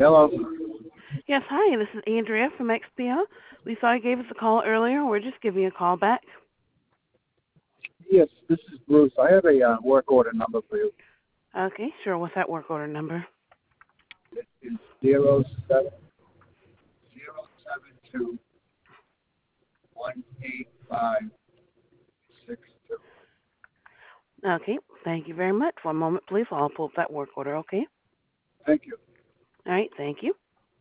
Hello. Yes, hi, this is Andrea from XPO. We saw you gave us a call earlier. We're just giving you a call back. Yes, this is Bruce. I have a work order number for you. Okay, sure. What's that work order number? It is 070721856. Okay, thank you very much. One moment, please. I'll pull up that work order, okay? Thank you. All right, thank you.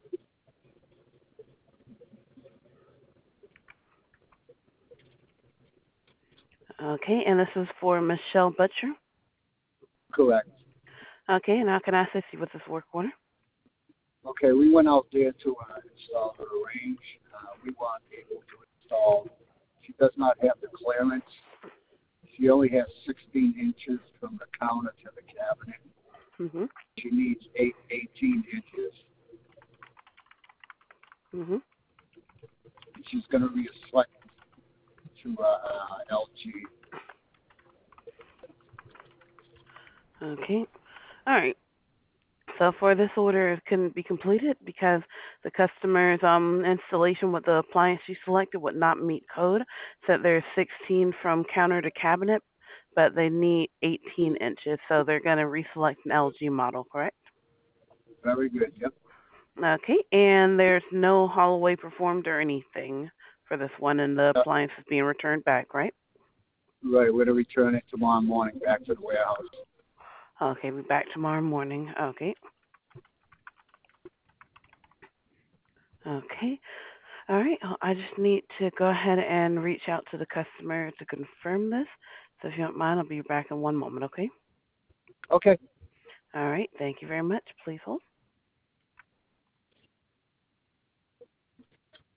Okay, and this is for Michelle Butcher. Correct. Okay, now can I assist you with this work order? Okay, we went out there to install her range. We weren't able to install. She does not have the clearance. She only has 16 inches from the counter to the cabinet. Mm-hmm. She needs 18 inches. Mm-hmm. She's going to reselect to LG. Okay. All right. So for this order, it couldn't be completed because the customer's installation with the appliance she selected would not meet code. So there's 16 from counter to cabinet, but they need 18 inches. So they're going to reselect an LG model, correct? Very good. Yep. Okay. And there's no haul away performed or anything for this one, and the Uh, appliance is being returned back, right? right. We're to return it tomorrow morning back to the warehouse. Okay. We'll be back tomorrow morning. Okay. Okay. All right. I just need to go ahead and reach out to the customer to confirm this. So if you don't mind, I'll be back in one moment, okay? Okay. All right. Thank you very much. Please hold.